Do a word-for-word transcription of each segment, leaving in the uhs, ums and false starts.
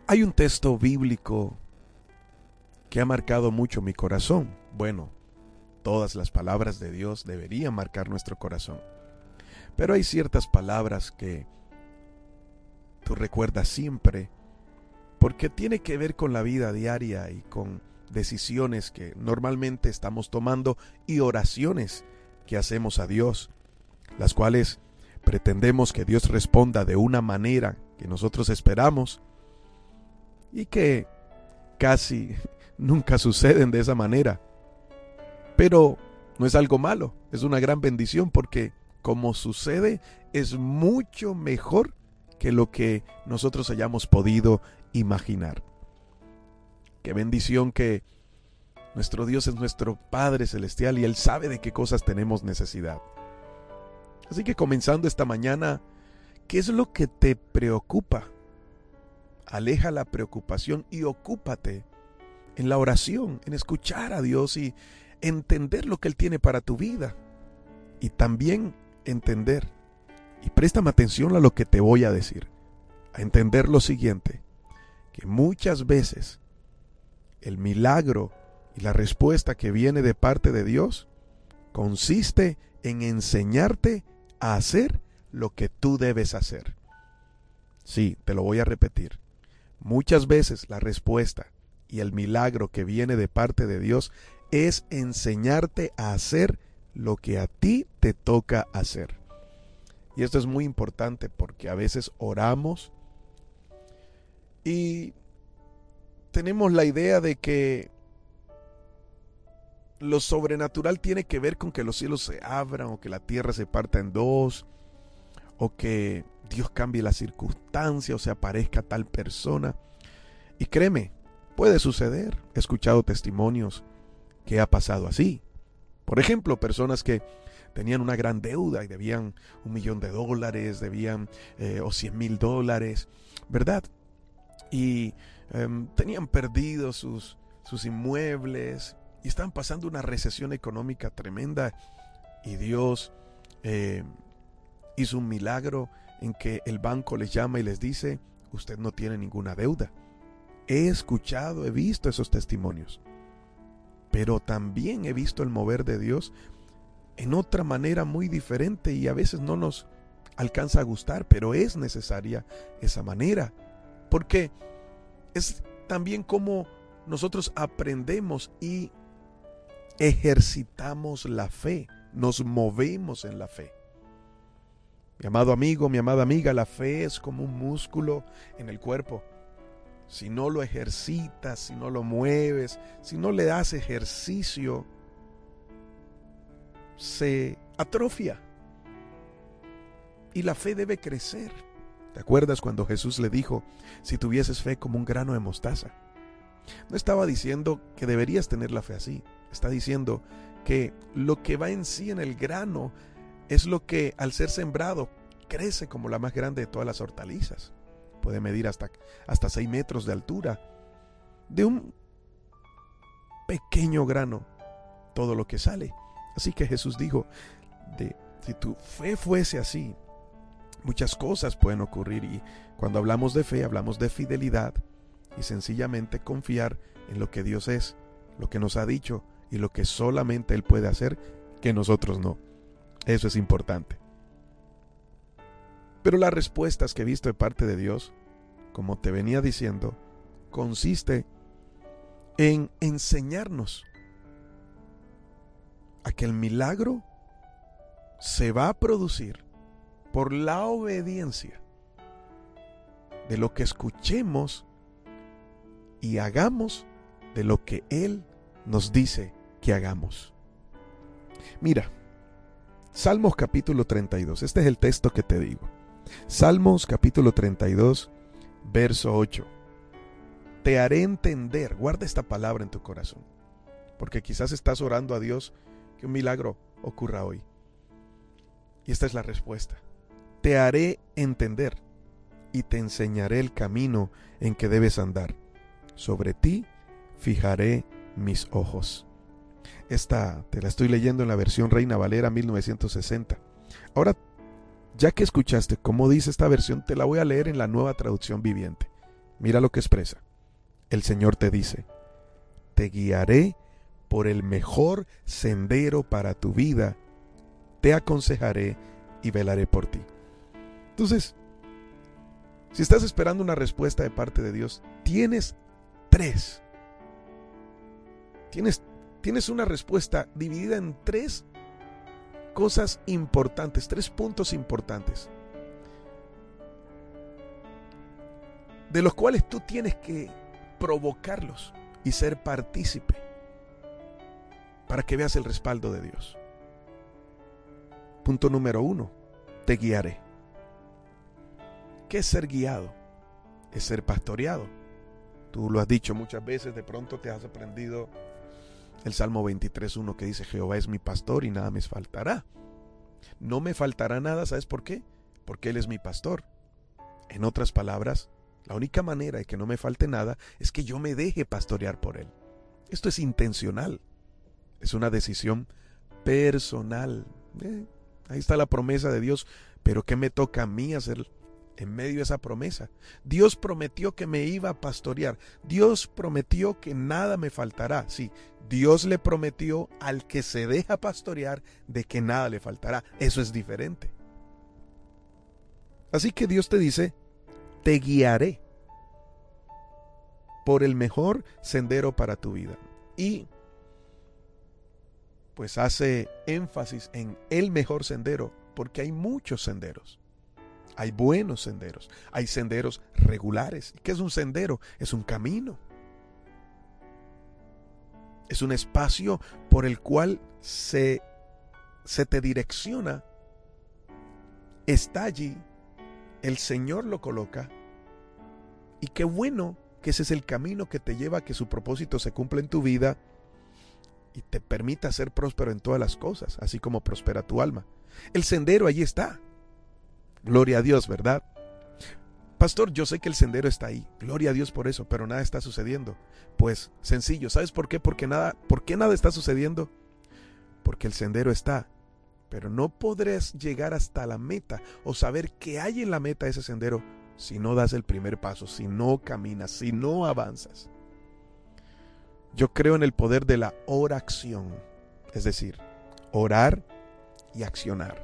Hay un texto bíblico que ha marcado mucho mi corazón. Bueno, todas las palabras de Dios deberían marcar nuestro corazón. Pero hay ciertas palabras que tú recuerdas siempre porque tiene que ver con la vida diaria y con decisiones que normalmente estamos tomando y oraciones que hacemos a Dios, las cuales pretendemos que Dios responda de una manera que nosotros esperamos y que casi nunca suceden de esa manera. Pero no es algo malo, es una gran bendición porque como sucede es mucho mejor que lo que nosotros hayamos podido imaginar. Qué bendición que nuestro Dios es nuestro Padre Celestial y Él sabe de qué cosas tenemos necesidad. Así que comenzando esta mañana, ¿qué es lo que te preocupa? Aleja la preocupación y ocúpate en la oración, en escuchar a Dios y entender lo que Él tiene para tu vida. Y también entender, y préstame atención a lo que te voy a decir, a entender lo siguiente, que muchas veces el milagro y la respuesta que viene de parte de Dios consiste en enseñarte a hacer lo que tú debes hacer. Sí, te lo voy a repetir. Muchas veces la respuesta y el milagro que viene de parte de Dios es enseñarte a hacer lo que a ti te toca hacer. Y esto es muy importante porque a veces oramos y tenemos la idea de que lo sobrenatural tiene que ver con que los cielos se abran o que la tierra se parta en dos o que Dios cambie la circunstancia o se aparezca tal persona. Y créeme, puede suceder. He escuchado testimonios que ha pasado así. Por ejemplo, personas que tenían una gran deuda y debían un millón de dólares, debían eh, o cien mil dólares, ¿verdad? Y eh, tenían perdidos sus, sus inmuebles y estaban pasando una recesión económica tremenda y Dios eh, hizo un milagro en que el banco les llama y les dice: usted no tiene ninguna deuda. He escuchado, he visto esos testimonios, pero también he visto el mover de Dios en otra manera muy diferente y a veces no nos alcanza a gustar, pero es necesaria esa manera, porque es también como nosotros aprendemos y ejercitamos la fe, nos movemos en la fe. Mi amado amigo, mi amada amiga, la fe es como un músculo en el cuerpo. Si no lo ejercitas, si no lo mueves, si no le das ejercicio, se atrofia. Y la fe debe crecer. ¿Te acuerdas cuando Jesús le dijo: si tuvieses fe como un grano de mostaza? No estaba diciendo que deberías tener la fe así. Está diciendo que lo que va en sí en el grano es lo que al ser sembrado crece como la más grande de todas las hortalizas. Puede medir hasta, hasta seis metros de altura. De un pequeño grano todo lo que sale. Así que Jesús dijo, de, si tu fe fuese así, muchas cosas pueden ocurrir. Y cuando hablamos de fe, hablamos de fidelidad y sencillamente confiar en lo que Dios es, lo que nos ha dicho y lo que solamente Él puede hacer, que nosotros no. Eso es importante. Pero las respuestas que he visto de parte de Dios, como te venía diciendo, consiste en enseñarnos a que el milagro se va a producir por la obediencia de lo que escuchemos y hagamos de lo que Él nos dice que hagamos. Mira, Salmos capítulo treinta y dos, este es el texto que te digo. Salmos capítulo treinta y dos, verso ocho. Te haré entender, guarda esta palabra en tu corazón, porque quizás estás orando a Dios que un milagro ocurra hoy. Y esta es la respuesta. Te haré entender y te enseñaré el camino en que debes andar. Sobre ti fijaré mis ojos. Esta te la estoy leyendo en la versión Reina Valera mil novecientos sesenta. Ahora, ya que escuchaste cómo dice esta versión, te la voy a leer en la Nueva Traducción Viviente. Mira lo que expresa. El Señor te dice, te guiaré por el mejor sendero para tu vida, te aconsejaré y velaré por ti. Entonces, si estás esperando una respuesta de parte de Dios, tienes tres. Tienes, tienes una respuesta dividida en tres cosas importantes, tres puntos importantes, de los cuales tú tienes que provocarlos y ser partícipe para que veas el respaldo de Dios. Punto número uno, te guiaré. ¿Qué es ser guiado? Es ser pastoreado. Tú lo has dicho muchas veces, de pronto te has aprendido el Salmo veintitrés uno que dice, Jehová es mi pastor y nada me faltará. No me faltará nada, ¿sabes por qué? Porque Él es mi pastor. En otras palabras, la única manera de que no me falte nada es que yo me deje pastorear por Él. Esto es intencional. Es una decisión personal. Eh, ahí está la promesa de Dios. Pero ¿qué me toca a mí hacer en medio de esa promesa? Dios prometió que me iba a pastorear. Dios prometió que nada me faltará. Sí, Dios le prometió al que se deja pastorear de que nada le faltará. Eso es diferente. Así que Dios te dice, te guiaré por el mejor sendero para tu vida. Y pues hace énfasis en el mejor sendero, porque hay muchos senderos. Hay buenos senderos, hay senderos regulares. ¿Qué es un sendero? Es un camino. Es un espacio por el cual se, se te direcciona. Está allí, el Señor lo coloca. Y qué bueno que ese es el camino que te lleva a que su propósito se cumpla en tu vida y te permita ser próspero en todas las cosas, así como prospera tu alma. El sendero allí está. Gloria a Dios, ¿verdad? Pastor, yo sé que el sendero está ahí. Gloria a Dios por eso, pero nada está sucediendo. Pues sencillo, ¿sabes por qué? Porque nada, ¿por qué nada está sucediendo? Porque el sendero está, pero no podrás llegar hasta la meta o saber qué hay en la meta de ese sendero si no das el primer paso, si no caminas, si no avanzas. Yo creo en el poder de la oración, es decir, orar y accionar.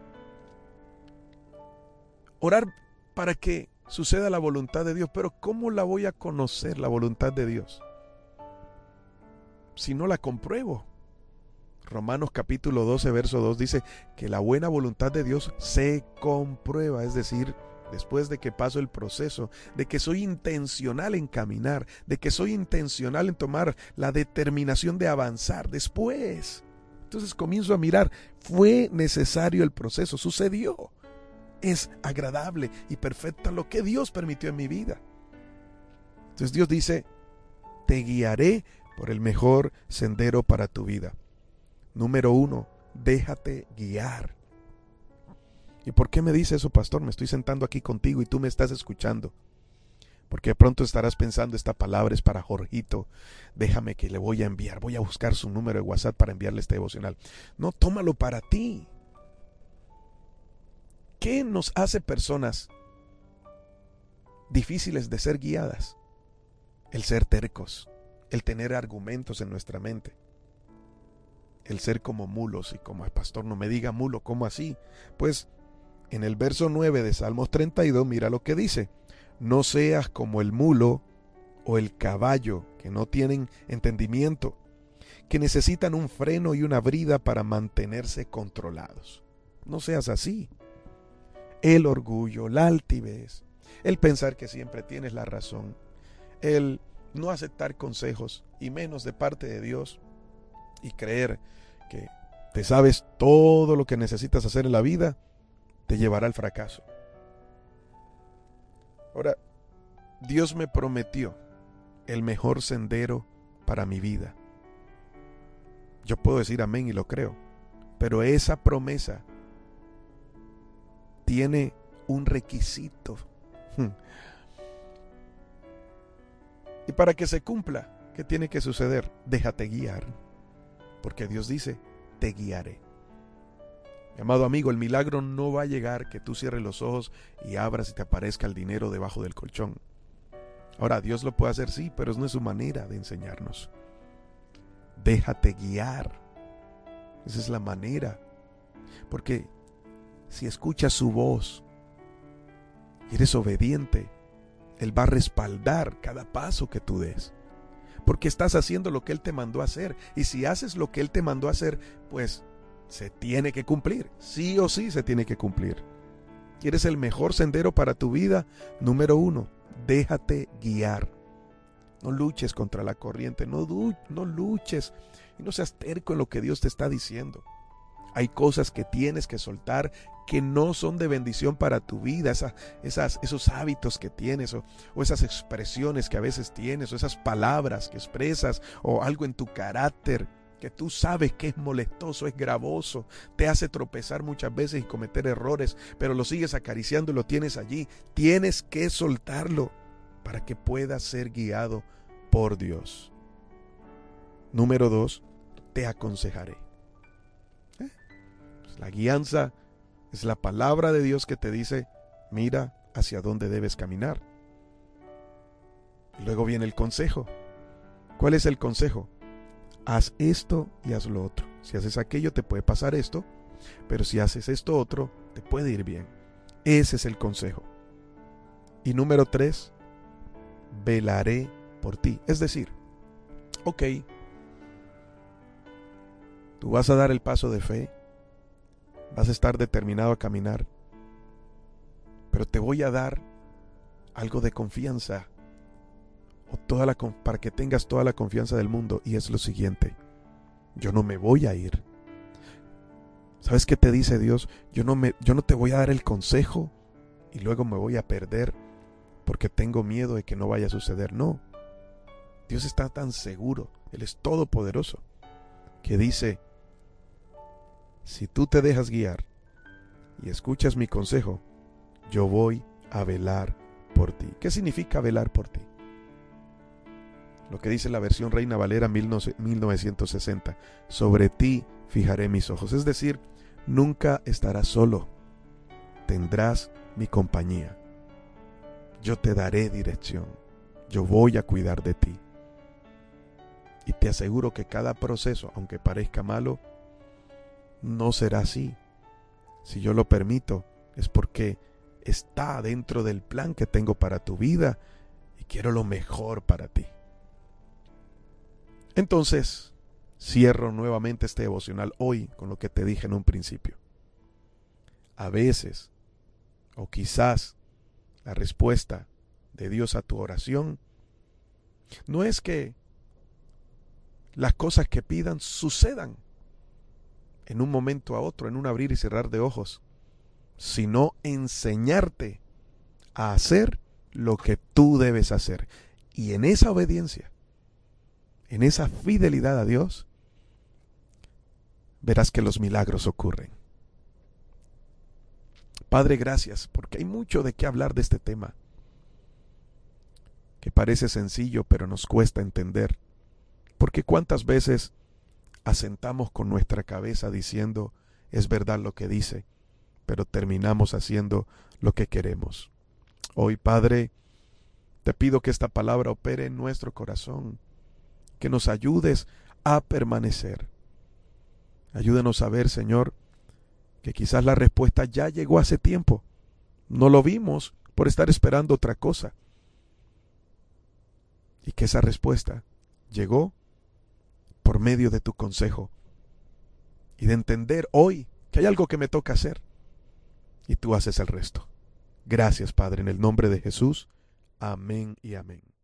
Orar para que suceda la voluntad de Dios, pero ¿cómo la voy a conocer, la voluntad de Dios? Si no la compruebo. Romanos capítulo doce, verso dos dice que la buena voluntad de Dios se comprueba, es decir, después de que paso el proceso, de que soy intencional en caminar, de que soy intencional en tomar la determinación de avanzar, después. Entonces comienzo a mirar, fue necesario el proceso, sucedió. Es agradable y perfecta lo que Dios permitió en mi vida. Entonces Dios dice, te guiaré por el mejor sendero para tu vida. Número uno, déjate guiar. ¿Y por qué me dice eso, pastor? Me estoy sentando aquí contigo y tú me estás escuchando. Porque de pronto estarás pensando, esta palabra es para Jorgito, déjame que le voy a enviar, voy a buscar su número de WhatsApp para enviarle este devocional. No, tómalo para ti. ¿Qué nos hace personas difíciles de ser guiadas? El ser tercos, el tener argumentos en nuestra mente, el ser como mulos. Y como el pastor no me diga mulo, ¿cómo así? Pues en el verso nueve de Salmos treinta y dos, mira lo que dice: no seas como el mulo o el caballo, que no tienen entendimiento, que necesitan un freno y una brida para mantenerse controlados. No seas así. El orgullo, la altivez, el pensar que siempre tienes la razón, el no aceptar consejos y menos de parte de Dios y creer que te sabes todo lo que necesitas hacer en la vida, te llevará al fracaso. Ahora, Dios me prometió el mejor sendero para mi vida. Yo puedo decir amén y lo creo, pero esa promesa tiene un requisito. Y para que se cumpla, ¿qué tiene que suceder? Déjate guiar, porque Dios dice, te guiaré. Mi amado amigo, el milagro no va a llegar que tú cierres los ojos y abras y te aparezca el dinero debajo del colchón. Ahora, Dios lo puede hacer, sí, pero no es su manera de enseñarnos. Déjate guiar. Esa es la manera. Porque si escuchas su voz y eres obediente, Él va a respaldar cada paso que tú des. Porque estás haciendo lo que Él te mandó a hacer. Y si haces lo que Él te mandó a hacer, pues se tiene que cumplir. Sí o sí se tiene que cumplir. ¿Quieres el mejor sendero para tu vida? Número uno, déjate guiar. No luches contra la corriente, no, du- no luches y no seas terco en lo que Dios te está diciendo. Hay cosas que tienes que soltar que no son de bendición para tu vida, esa, esas, esos hábitos que tienes o, o esas expresiones que a veces tienes o esas palabras que expresas o algo en tu carácter que tú sabes que es molestoso, es gravoso, te hace tropezar muchas veces y cometer errores, pero lo sigues acariciando y lo tienes allí. Tienes que soltarlo para que puedas ser guiado por Dios. Número dos, te aconsejaré. ¿Eh? Pues la guianza es la palabra de Dios que te dice, mira hacia dónde debes caminar. Y luego viene el consejo. ¿Cuál es el consejo? Haz esto y haz lo otro. Si haces aquello te puede pasar esto, pero si haces esto otro te puede ir bien. Ese es el consejo. Y número tres, velaré por ti. Es decir, ok, tú vas a dar el paso de fe, vas a estar determinado a caminar, pero te voy a dar algo de confianza o toda la, para que tengas toda la confianza del mundo, y es lo siguiente: yo no me voy a ir. ¿Sabes qué te dice Dios? Yo no, me, yo no te voy a dar el consejo y luego me voy a perder porque tengo miedo de que no vaya a suceder. No, Dios está tan seguro, Él es todopoderoso, que dice, si tú te dejas guiar y escuchas mi consejo, yo voy a velar por ti. ¿Qué significa velar por ti? Lo que dice la versión Reina Valera mil novecientos sesenta, sobre ti fijaré mis ojos. Es decir, nunca estarás solo, tendrás mi compañía. Yo te daré dirección, yo voy a cuidar de ti. Y te aseguro que cada proceso, aunque parezca malo, no será así. Si yo lo permito, es porque está dentro del plan que tengo para tu vida y quiero lo mejor para ti. Entonces, cierro nuevamente este devocional hoy con lo que te dije en un principio. A veces, o quizás, la respuesta de Dios a tu oración no es que las cosas que pidan sucedan en un momento a otro, en un abrir y cerrar de ojos, sino enseñarte a hacer lo que tú debes hacer. Y en esa obediencia, en esa fidelidad a Dios, verás que los milagros ocurren. Padre, gracias, porque hay mucho de qué hablar de este tema, que parece sencillo, pero nos cuesta entender. Porque cuántas veces asentamos con nuestra cabeza diciendo, es verdad lo que dice, pero terminamos haciendo lo que queremos. Hoy, Padre, te pido que esta palabra opere en nuestro corazón, que nos ayudes a permanecer. Ayúdanos a ver, Señor, que quizás la respuesta ya llegó hace tiempo. No lo vimos por estar esperando otra cosa. Y que esa respuesta llegó por medio de tu consejo y de entender hoy que hay algo que me toca hacer y tú haces el resto. Gracias, Padre, en el nombre de Jesús. Amén y amén.